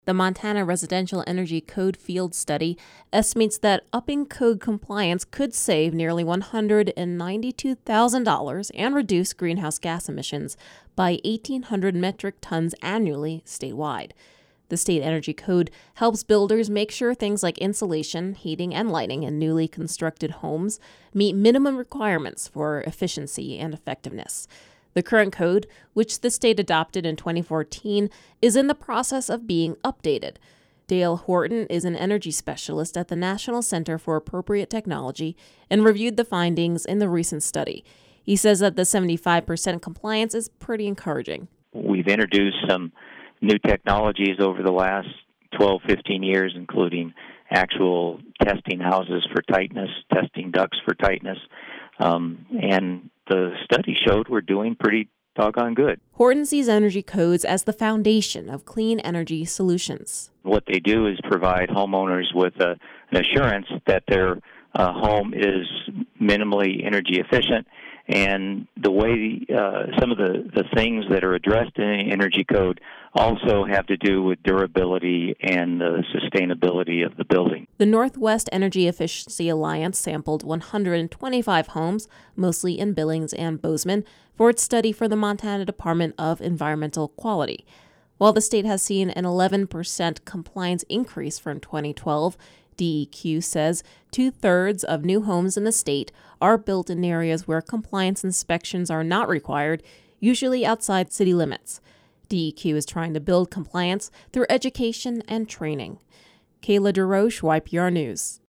The Montana Residential Energy Code Field Study estimates that upping code compliance could save nearly $192,000 and reduce greenhouse gas emissions by 1,800 metric tons annually statewide. The state energy code helps builders make sure things like insulation, heating, and lighting in newly constructed homes meet minimum requirements for efficiency and effectiveness. The current code, which the state adopted in 2014, is in the process of being updated. Dale Horton is an energy specialist at the National Center for Appropriate Technology and reviewed the findings in the recent study. He says that the 75% compliance is pretty encouraging. We've introduced some new technologies over the last 12, 15 years, including actual testing houses for tightness, testing ducts for tightness, and the study showed we're doing pretty doggone good. Horton sees energy codes as the foundation of clean energy solutions. What they do is provide homeowners with an assurance that their home is minimally energy efficient, and the way some of the things that are addressed in the energy code also have to do with durability and the sustainability of the building. The Northwest Energy Efficiency Alliance sampled 125 homes, mostly in Billings and Bozeman, for its study for the Montana Department of Environmental Quality. While the state has seen an 11% compliance increase from 2012, DEQ says 2/3 of new homes in the state are built in areas where compliance inspections are not required, usually outside city limits. DEQ is trying to build compliance through education and training. Kayla DeRoche, YPR News.